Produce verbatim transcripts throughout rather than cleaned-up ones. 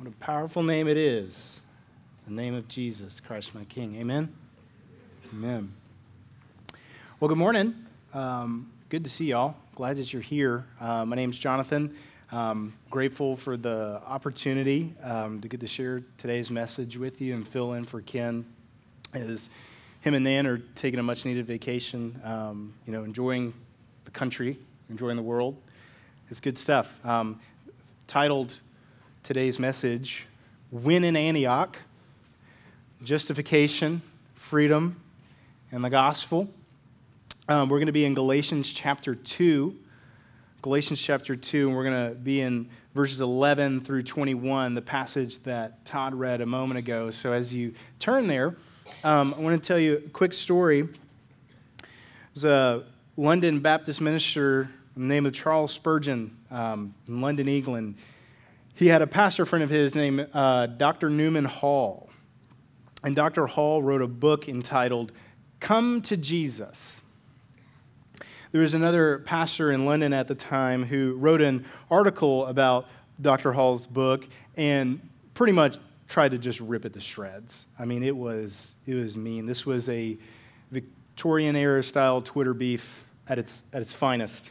What a powerful name it is. The name of Jesus Christ, my King. Amen? Amen. Well, good morning. Um, good to see y'all. Glad that you're here. Uh, my name's Jonathan. Um, grateful for the opportunity um, to get to share today's message with you and fill in for Ken as him and Nan are taking a much-needed vacation, um, you know, enjoying the country, enjoying the world. It's good stuff. Um, titled today's message, Win in Antioch, Justification, Freedom, and the Gospel. Um, we're going to be in Galatians chapter two. Galatians chapter two, and we're going to be in verses eleven through twenty-one, the passage that Todd read a moment ago. So as you turn there, um, I want to tell you a quick story. There's a London Baptist minister by the name of Charles Spurgeon um, in London, England. He had a pastor friend of his named uh, Doctor Newman Hall. And Doctor Hall wrote a book entitled, Come to Jesus. There was another pastor in London at the time who wrote an article about Doctor Hall's book and pretty much tried to just rip it to shreds. I mean, it was it was mean. This was a Victorian era style Twitter beef at its at its finest.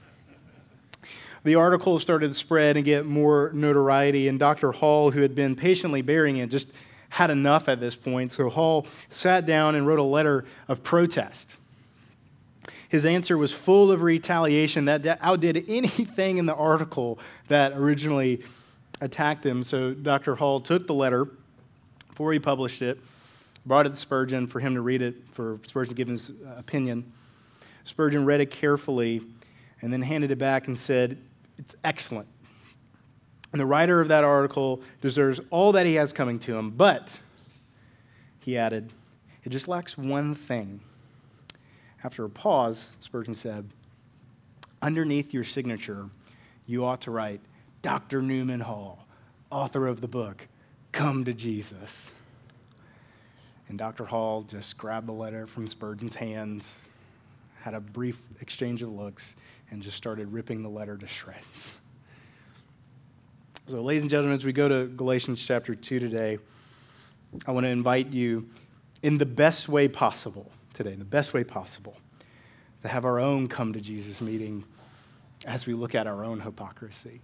The article started to spread and get more notoriety, and Doctor Hall, who had been patiently bearing it, just had enough at this point. So Hall sat down and wrote a letter of protest. His answer was full of retaliation that outdid anything in the article that originally attacked him. So Doctor Hall took the letter before he published it, brought it to Spurgeon for him to read it, for Spurgeon to give his opinion. Spurgeon read it carefully and then handed it back and said, it's excellent. And the writer of that article deserves all that he has coming to him, but, he added, it just lacks one thing. After a pause, Spurgeon said, underneath your signature, you ought to write, Doctor Newman Hall, author of the book, Come to Jesus. And Doctor Hall just grabbed the letter from Spurgeon's hands, had a brief exchange of looks, and just started ripping the letter to shreds. So, ladies and gentlemen, as we go to Galatians chapter two today, I want to invite you in the best way possible today, in the best way possible, to have our own come to Jesus meeting as we look at our own hypocrisy.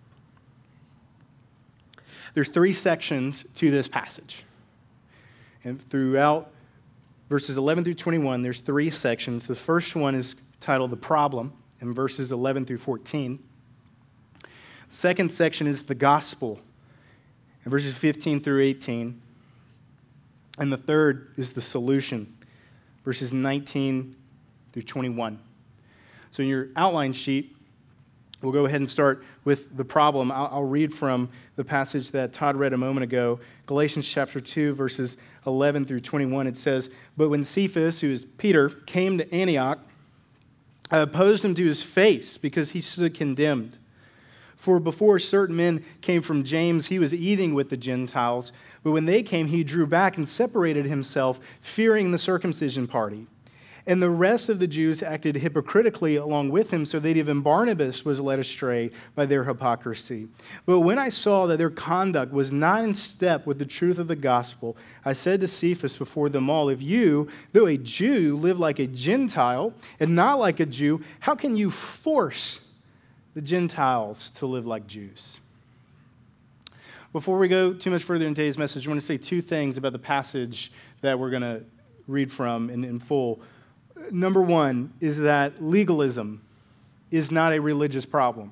There's three sections to this passage. And throughout verses eleven through twenty-one, there's three sections. The first one is titled The Problem, in verses eleven through fourteen. Second section is the gospel, in verses fifteen through eighteen. And the third is the solution, verses nineteen through twenty-one. So in your outline sheet, we'll go ahead and start with the problem. I'll, I'll read from the passage that Todd read a moment ago, Galatians chapter two, verses eleven through twenty-one. It says, But when Cephas, who is Peter, came to Antioch, I opposed him to his face because he stood condemned. For before certain men came from James, he was eating with the Gentiles. But when they came, he drew back and separated himself, fearing the circumcision party. And the rest of the Jews acted hypocritically along with him, so that even Barnabas was led astray by their hypocrisy. But when I saw that their conduct was not in step with the truth of the gospel, I said to Cephas before them all, if you, though a Jew, live like a Gentile and not like a Jew, how can you force the Gentiles to live like Jews? Before we go too much further in today's message, I want to say two things about the passage that we're going to read from in, in full. Number one is that legalism is not a religious problem.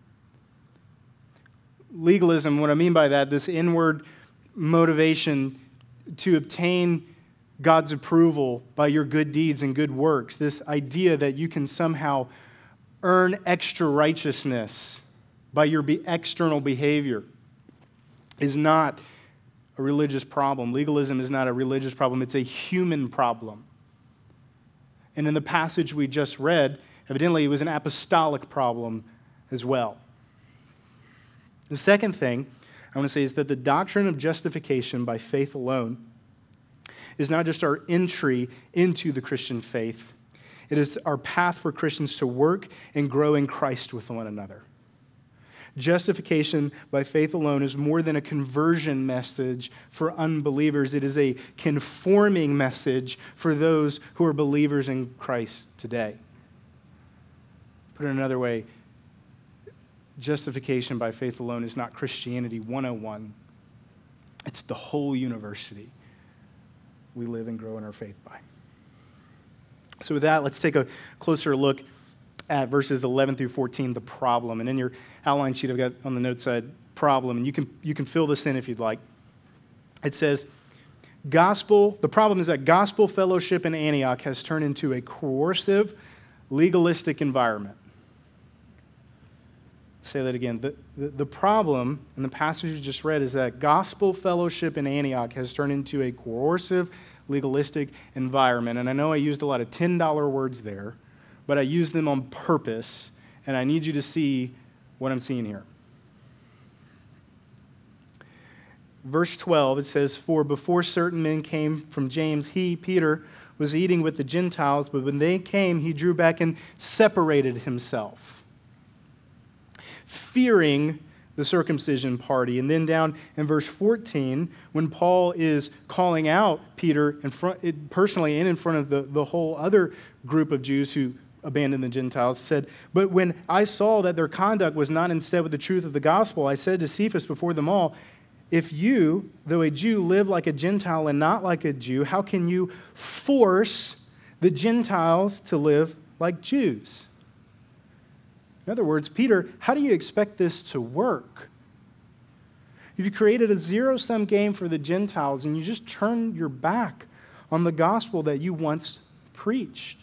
Legalism, what I mean by that, this inward motivation to obtain God's approval by your good deeds and good works, this idea that you can somehow earn extra righteousness by your be- external behavior, is not a religious problem. Legalism is not a religious problem. It's a human problem. And in the passage we just read, evidently it was an apostolic problem as well. The second thing I want to say is that the doctrine of justification by faith alone is not just our entry into the Christian faith. It is our path for Christians to work and grow in Christ with one another. Justification by faith alone is more than a conversion message for unbelievers. It is a conforming message for those who are believers in Christ today. Put it another way, justification by faith alone is not Christianity one oh one. It's the whole university we live and grow in our faith by. So with that, let's take a closer look at verses eleven through fourteen, the problem. And in your outline sheet, I've got on the note side, problem. And you can, you can fill this in if you'd like. It says, gospel, the problem is that gospel fellowship in Antioch has turned into a coercive, legalistic environment. Say that again. The, the, the problem in the passage you just read is that gospel fellowship in Antioch has turned into a coercive, legalistic environment. And I know I used a lot of ten dollar words there, but I used them on purpose, and I need you to see what I'm seeing here. Verse twelve, it says, for before certain men came from James, he, Peter, was eating with the Gentiles, but when they came, he drew back and separated himself, fearing the circumcision party. And then down in verse fourteen, when Paul is calling out Peter in front, personally and in front of the, the whole other group of Jews who abandoned the Gentiles, said, but when I saw that their conduct was not in step with the truth of the gospel, I said to Cephas before them all, if you, though a Jew, live like a Gentile and not like a Jew, how can you force the Gentiles to live like Jews? In other words, Peter, how do you expect this to work? You've created a zero-sum game for the Gentiles, and you just turn your back on the gospel that you once preached.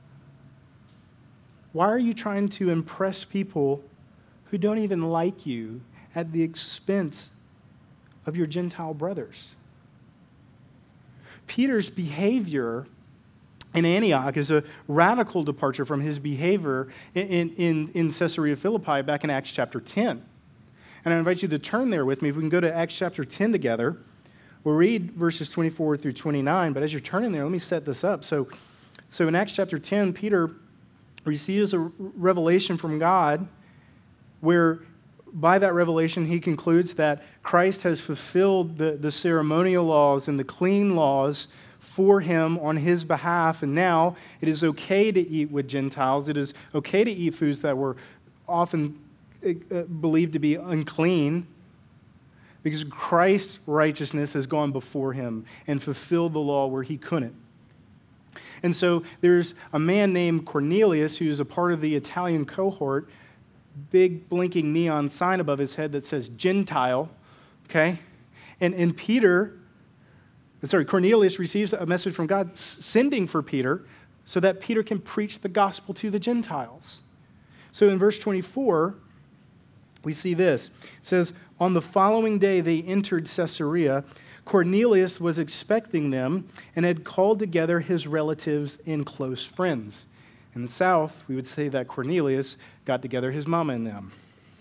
Why are you trying to impress people who don't even like you at the expense of your Gentile brothers? Peter's behavior in Antioch is a radical departure from his behavior in, in, in Caesarea Philippi back in Acts chapter ten. And I invite you to turn there with me. If we can go to Acts chapter ten together, we'll read verses twenty-four through twenty-nine. But as you're turning there, let me set this up. So, so in Acts chapter ten, Peter receives a revelation from God where by that revelation he concludes that Christ has fulfilled the, the ceremonial laws and the clean laws for him on his behalf, and now it is okay to eat with Gentiles. It is okay to eat foods that were often uh, believed to be unclean because Christ's righteousness has gone before him and fulfilled the law where he couldn't. And so there's a man named Cornelius who's a part of the Italian cohort, big blinking neon sign above his head that says Gentile, okay? And, and Peter, sorry, Cornelius receives a message from God sending for Peter so that Peter can preach the gospel to the Gentiles. So in verse twenty-four, we see this. It says, on the following day they entered Caesarea. Cornelius was expecting them and had called together his relatives and close friends. In the South, we would say that Cornelius got together his mama and them.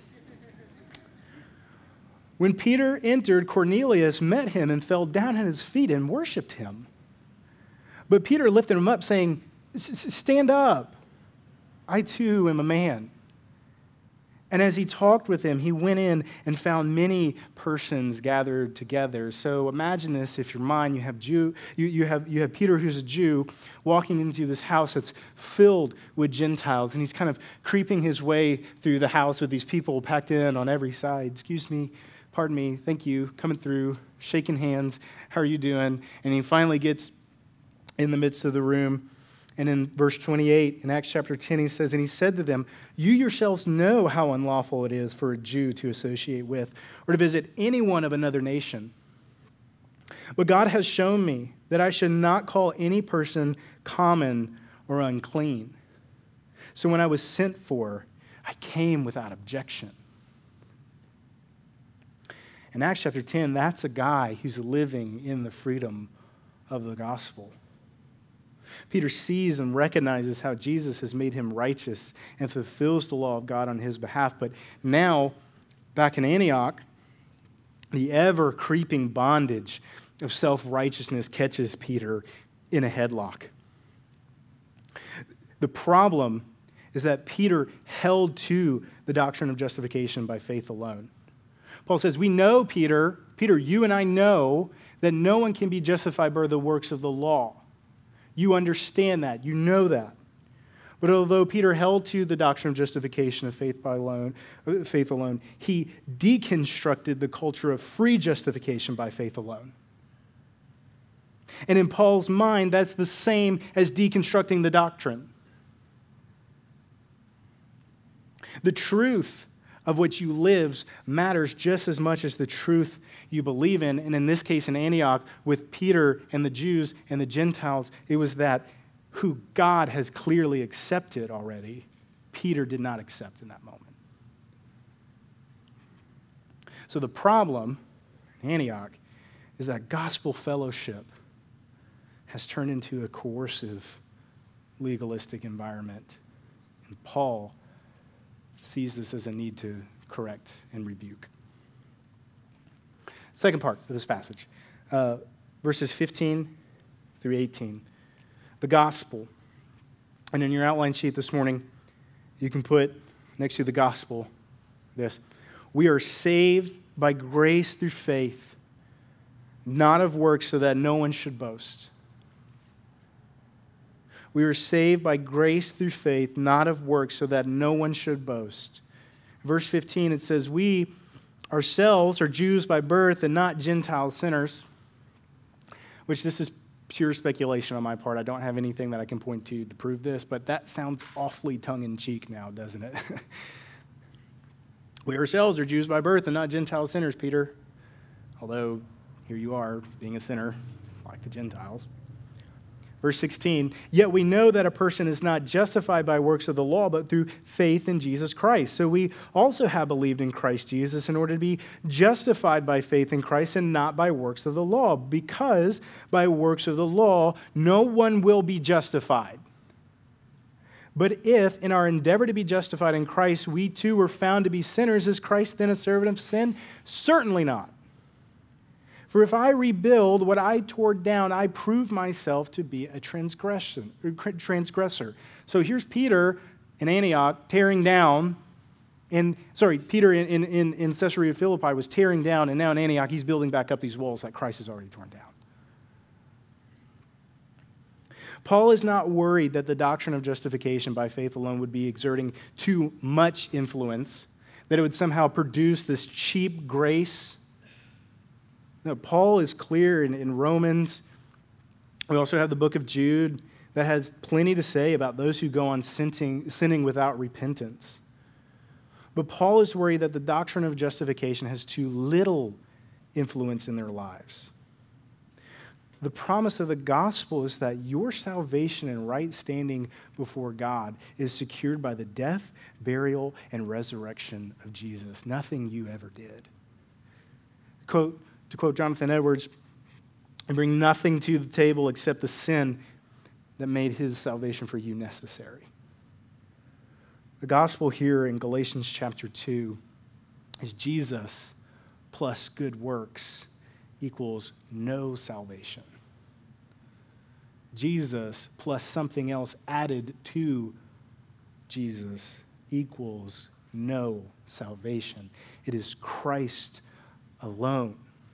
When Peter entered, Cornelius met him and fell down at his feet and worshiped him. But Peter lifted him up, saying, stand up. I too am a man. And as he talked with him, he went in and found many persons gathered together. So imagine this, if you're mine, you have Jew, you, you have you have Peter, who's a Jew, walking into this house that's filled with Gentiles, and he's kind of creeping his way through the house with these people packed in on every side. Excuse me, pardon me, thank you, coming through, shaking hands, how are you doing? And he finally gets in the midst of the room. And in verse twenty-eight, in Acts chapter ten, he says, and he said to them, you yourselves know how unlawful it is for a Jew to associate with or to visit anyone of another nation. But God has shown me that I should not call any person common or unclean. So when I was sent for, I came without objection. In Acts chapter ten, that's a guy who's living in the freedom of the gospel. Peter sees and recognizes how Jesus has made him righteous and fulfills the law of God on his behalf. But now, back in Antioch, the ever-creeping bondage of self-righteousness catches Peter in a headlock. The problem is that Peter held to the doctrine of justification by faith alone. Paul says, we know, Peter, Peter, you and I know that no one can be justified by the works of the law. You understand that. You know that. But although Peter held to the doctrine of justification of faith by alone, faith alone, he deconstructed the culture of free justification by faith alone. And in Paul's mind, that's the same as deconstructing the doctrine. The truth of which you live matters just as much as the truth you believe in. And in this case, in Antioch, with Peter and the Jews and the Gentiles, it was that who God has clearly accepted already, Peter did not accept in that moment. So the problem in Antioch is that gospel fellowship has turned into a coercive, legalistic environment. And Paul sees this as a need to correct and rebuke. Second part of this passage, uh, verses fifteen through eighteen. The gospel. And in your outline sheet this morning, you can put next to the gospel this. We are saved by grace through faith, not of works, so that no one should boast. We are saved by grace through faith, not of works, so that no one should boast. Verse fifteen, it says, we ourselves are Jews by birth and not Gentile sinners, which this is pure speculation on my part. I don't have anything that I can point to to prove this, but that sounds awfully tongue-in-cheek now, doesn't it? We ourselves are Jews by birth and not Gentile sinners, Peter. Although, here you are, being a sinner, like the Gentiles. Verse sixteen, yet we know that a person is not justified by works of the law, but through faith in Jesus Christ. So we also have believed in Christ Jesus in order to be justified by faith in Christ and not by works of the law, because by works of the law, no one will be justified. But if, in our endeavor to be justified in Christ, we too were found to be sinners, is Christ then a servant of sin? Certainly not. For if I rebuild what I tore down, I prove myself to be a transgression, transgressor. So here's Peter in Antioch tearing down, and sorry, Peter in, in, in Caesarea Philippi was tearing down, and now in Antioch he's building back up these walls that Christ has already torn down. Paul is not worried that the doctrine of justification by faith alone would be exerting too much influence, that it would somehow produce this cheap grace. No, Paul is clear in, in Romans. We also have the book of Jude that has plenty to say about those who go on sinning, sinning without repentance. But Paul is worried that the doctrine of justification has too little influence in their lives. The promise of the gospel is that your salvation and right standing before God is secured by the death, burial, and resurrection of Jesus. Nothing you ever did. Quote, to quote Jonathan Edwards, and bring nothing to the table except the sin that made his salvation for you necessary. The gospel here in Galatians chapter two is Jesus plus good works equals no salvation. Jesus plus something else added to Jesus equals no salvation. It is Christ alone.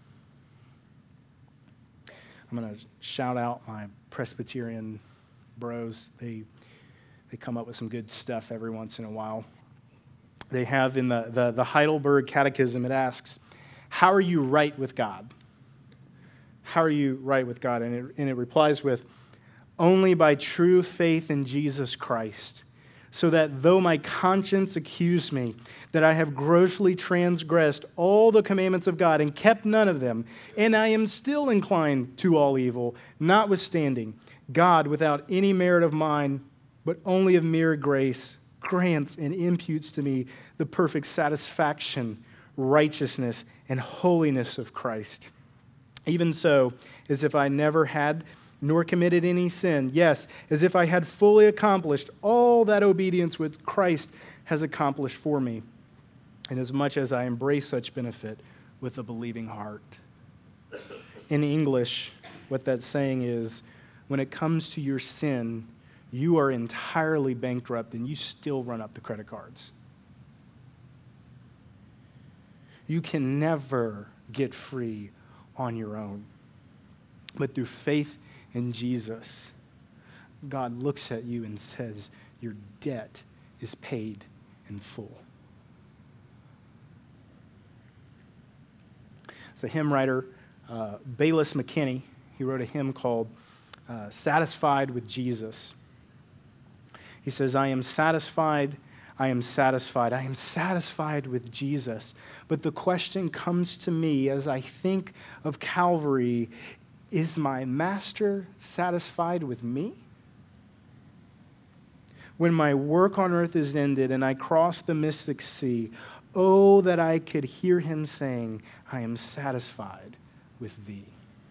I'm going to shout out my Presbyterian bros. They they come up with some good stuff every once in a while. They have in the, the, the Heidelberg Catechism, it asks, how are you right with God? How are you right with God? And it, and it replies with, only by true faith in Jesus Christ, so that though my conscience accuse me that I have grossly transgressed all the commandments of God and kept none of them, and I am still inclined to all evil, notwithstanding, God, without any merit of mine, but only of mere grace, grants and imputes to me the perfect satisfaction, righteousness, and holiness of Christ. Even so, as if I never had nor committed any sin. Yes, as if I had fully accomplished all that obedience which Christ has accomplished for me, and as much as I embrace such benefit with a believing heart. In English, what that's saying is, when it comes to your sin, you are entirely bankrupt and you still run up the credit cards. You can never get free on your own. But through faith in Jesus, God looks at you and says, your debt is paid in full. The hymn writer, uh, Bayless McKinney, he wrote a hymn called uh, Satisfied with Jesus. He says, I am satisfied, I am satisfied, I am satisfied with Jesus. But the question comes to me as I think of Calvary, is my master satisfied with me? When my work on earth is ended and I cross the mystic sea, oh, that I could hear him saying, I am satisfied with thee.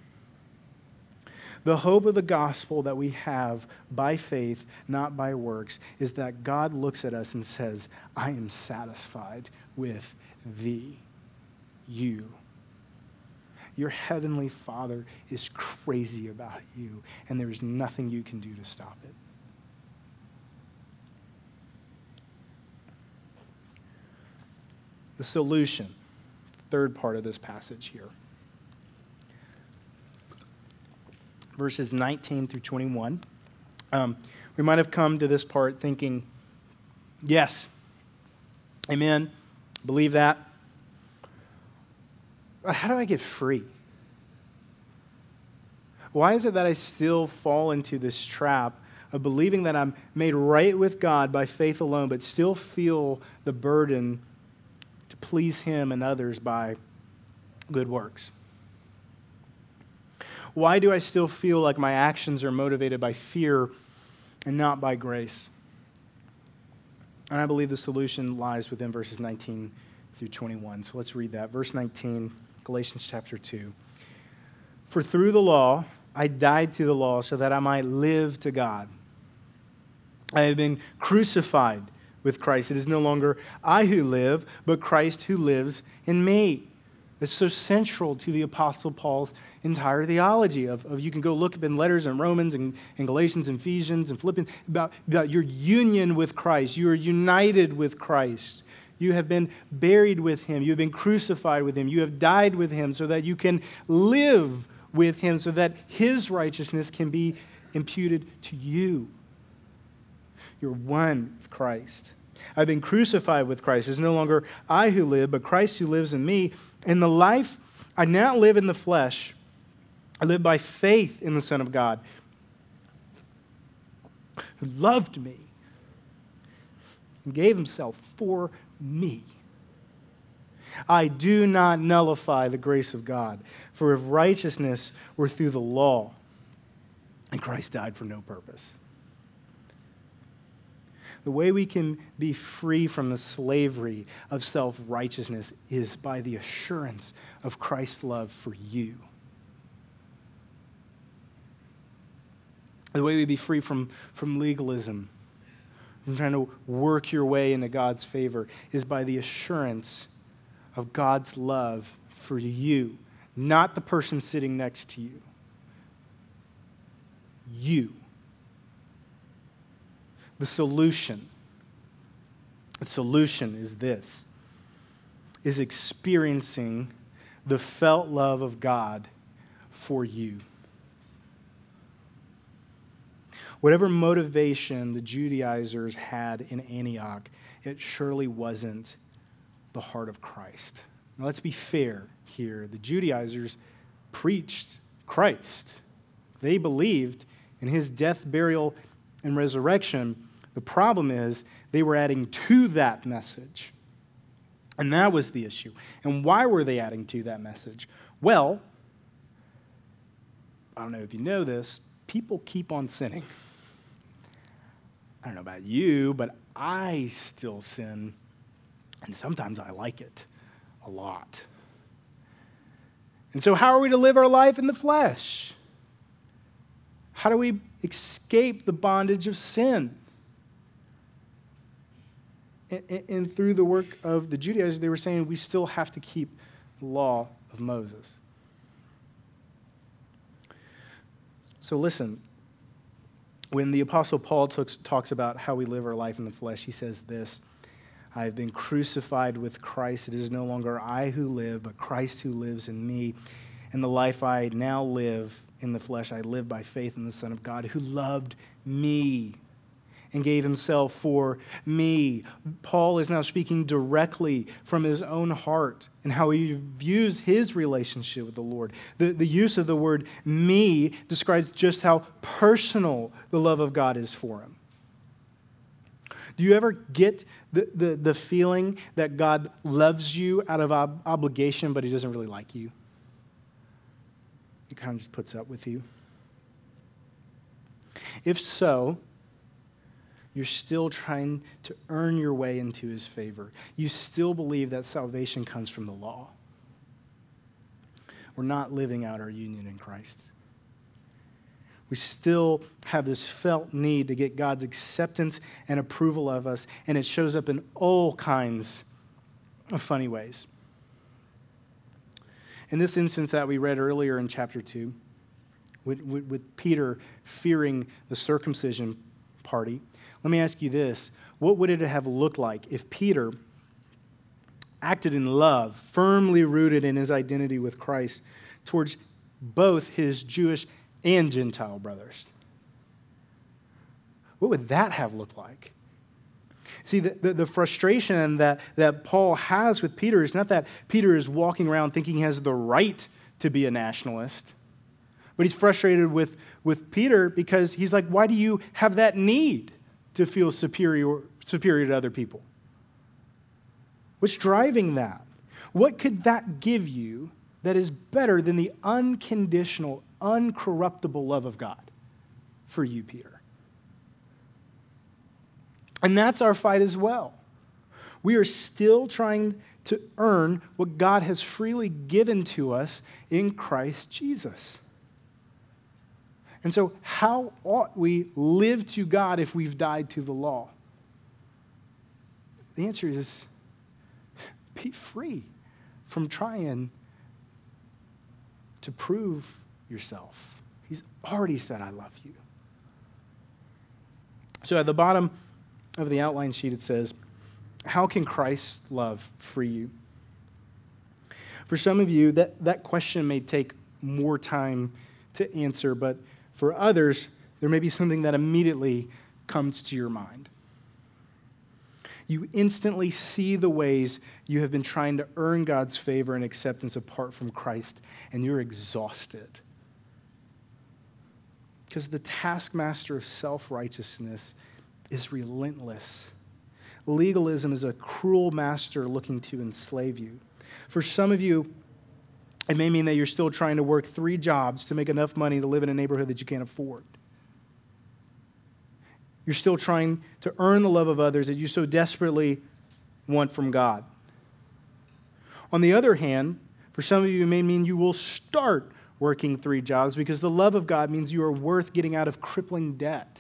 The hope of the gospel that we have by faith, not by works, is that God looks at us and says, I am satisfied with thee, you. Your heavenly Father is crazy about you, and there is nothing you can do to stop it. The solution, third part of this passage here. Verses nineteen through twenty-one. Um, we might have come to this part thinking, yes, amen, believe that. But how do I get free? Why is it that I still fall into this trap of believing that I'm made right with God by faith alone, but still feel the burden to please him and others by good works? Why do I still feel like my actions are motivated by fear and not by grace? And I believe the solution lies within verses nineteen through twenty-one. So let's read that. Verse nineteen, Galatians chapter two. For through the law, I died to the law so that I might live to God. I have been crucified with Christ. It is no longer I who live, but Christ who lives in me. It's so central to the Apostle Paul's entire theology of, of you can go look up in letters in Romans and, and Galatians and Ephesians and Philippians about, about your union with Christ. You are united with Christ. You have been buried with him. You have been crucified with him. You have died with him so that you can live with him, so that his righteousness can be imputed to you. You're one with Christ. I've been crucified with Christ. It's no longer I who live, but Christ who lives in me. In the life I now live in the flesh, I live by faith in the Son of God, who loved me and gave himself for me. I do not nullify the grace of God, for if righteousness were through the law, and Christ died for no purpose. The way we can be free from the slavery of self-righteousness is by the assurance of Christ's love for you. The way we be free from, from legalism, from trying to work your way into God's favor, is by the assurance of God's love for you, not the person sitting next to you. You. The solution, the solution is this, is experiencing the felt love of God for you. Whatever motivation the Judaizers had in Antioch, it surely wasn't the heart of Christ. Now let's be fair here. The Judaizers preached Christ. They believed in his death, burial, and resurrection. The problem is they were adding to that message. And that was the issue. And why were they adding to that message? Well, I don't know if you know this, people keep on sinning. I don't know about you, but I still sin, and sometimes I like it a lot. And so how are we to live our life in the flesh? How do we escape the bondage of sin? And, and through the work of the Judaizers, they were saying we still have to keep the law of Moses. So listen, When the Apostle Paul talks, talks about how we live our life in the flesh, he says this: I have been crucified with Christ. It is no longer I who live, but Christ who lives in me. And the life I now live in the flesh, I live by faith in the Son of God who loved me and gave himself for me. Paul is now speaking directly from his own heart and how he views his relationship with the Lord. The, the use of the word me describes just how personal the love of God is for him. Do you ever get the, the, the feeling that God loves you out of ob- obligation, but he doesn't really like you? He kind of just puts up with you. If so, you're still trying to earn your way into his favor. You still believe that salvation comes from the law. We're not living out our union in Christ. We still have this felt need to get God's acceptance and approval of us, and it shows up in all kinds of funny ways. In this instance that we read earlier in chapter two, with, with, with Peter fearing the circumcision party, let me ask you this. What would it have looked like if Peter acted in love, firmly rooted in his identity with Christ, towards both his Jewish and Gentile brothers? What would that have looked like? See, the, the, the frustration that, that Paul has with Peter is not that Peter is walking around thinking he has the right to be a nationalist, but he's frustrated with, with Peter because he's like, why do you have that need to feel superior, superior to other people? What's driving that? What could that give you that is better than the unconditional, uncorruptible love of God for you, Peter? And that's our fight as well. We are still trying to earn what God has freely given to us in Christ Jesus. And so how ought we live to God if we've died to the law? The answer is be free from trying to prove yourself. He's already said, I love you. So at the bottom of the outline sheet, it says, how can Christ's love free you? For some of you, that, that question may take more time to answer, but for others, there may be something that immediately comes to your mind. You instantly see the ways you have been trying to earn God's favor and acceptance apart from Christ, and you're exhausted. Because the taskmaster of self-righteousness is relentless. Legalism is a cruel master looking to enslave you. For some of you, it may mean that you're still trying to work three jobs to make enough money to live in a neighborhood that you can't afford. You're still trying to earn the love of others that you so desperately want from God. On the other hand, for some of you, it may mean you will start working three jobs because the love of God means you are worth getting out of crippling debt.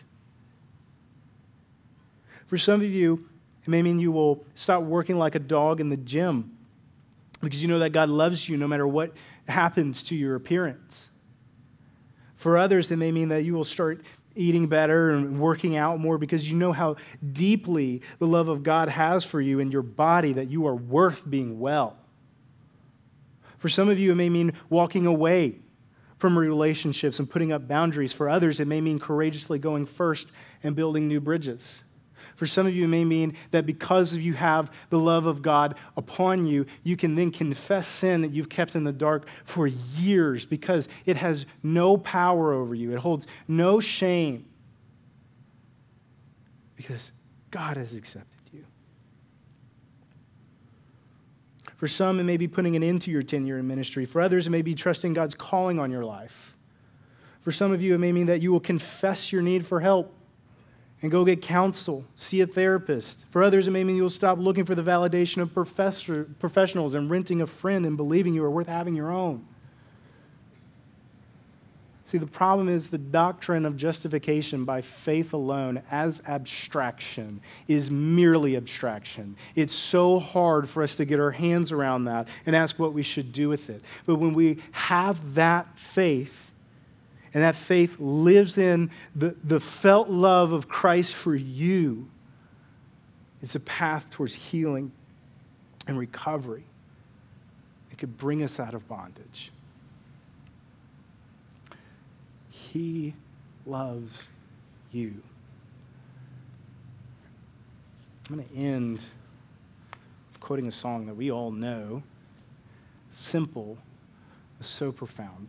For some of you, it may mean you will stop working like a dog in the gym because you know that God loves you no matter what happens to your appearance. For others, it may mean that you will start eating better and working out more because you know how deeply the love of God has for you in your body, that you are worth being well. For some of you, it may mean walking away from relationships and putting up boundaries. For others, it may mean courageously going first and building new bridges. For some of you, it may mean that because you have the love of God upon you, you can then confess sin that you've kept in the dark for years because it has no power over you. It holds no shame because God has accepted you. For some, it may be putting an end to your tenure in ministry. For others, it may be trusting God's calling on your life. For some of you, it may mean that you will confess your need for help and go get counsel, see a therapist. For others, it may mean you'll stop looking for the validation of professor, professionals and renting a friend and believing you are worth having your own. See, the problem is the doctrine of justification by faith alone as abstraction is merely abstraction. It's so hard for us to get our hands around that and ask what we should do with it. But when we have that faith, and that faith lives in the, the felt love of Christ for you, it's a path towards healing and recovery. It could bring us out of bondage. He loves you. I'm going to end quoting a song that we all know, simple, but so profound.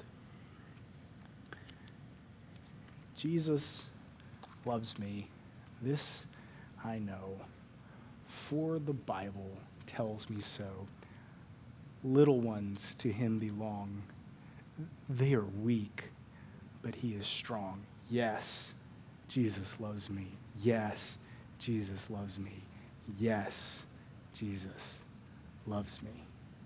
Jesus loves me, this I know, for the Bible tells me so. Little ones to him belong. They are weak, but he is strong. Yes, Jesus loves me. Yes, Jesus loves me. Yes, Jesus loves me.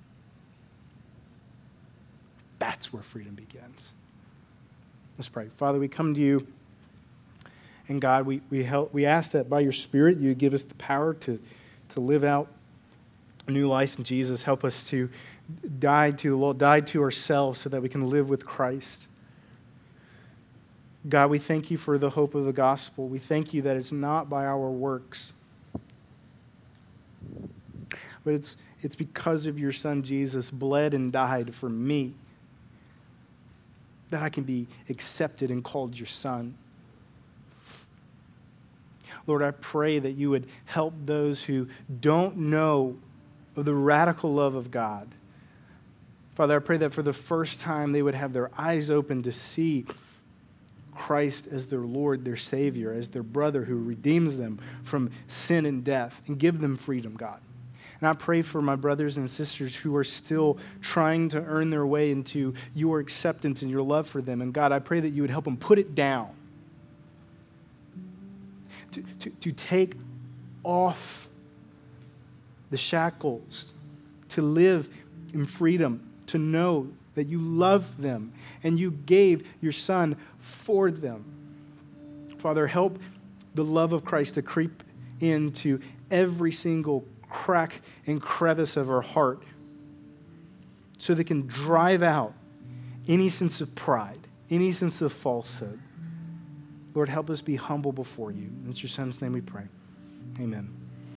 That's where freedom begins. Let's pray. Father, we come to you, and God, we we help, we ask that by your Spirit you give us the power to, to live out a new life in Jesus. Help us to die to die to ourselves so that we can live with Christ. God, we thank you for the hope of the gospel. We thank you that it's not by our works, but it's it's because of your Son Jesus bled and died for me, that I can be accepted and called your son. Lord, I pray that you would help those who don't know of the radical love of God. Father, I pray that for the first time they would have their eyes open to see Christ as their Lord, their Savior, as their brother who redeems them from sin and death and give them freedom, God. And I pray for my brothers and sisters who are still trying to earn their way into your acceptance and your love for them. And God, I pray that you would help them put it down, to, to, to take off the shackles, to live in freedom, to know that you love them and you gave your Son for them. Father, help the love of Christ to creep into every single crack and crevice of our heart so they can drive out any sense of pride, any sense of falsehood. Lord, help us be humble before you. In your Son's name we pray. Amen.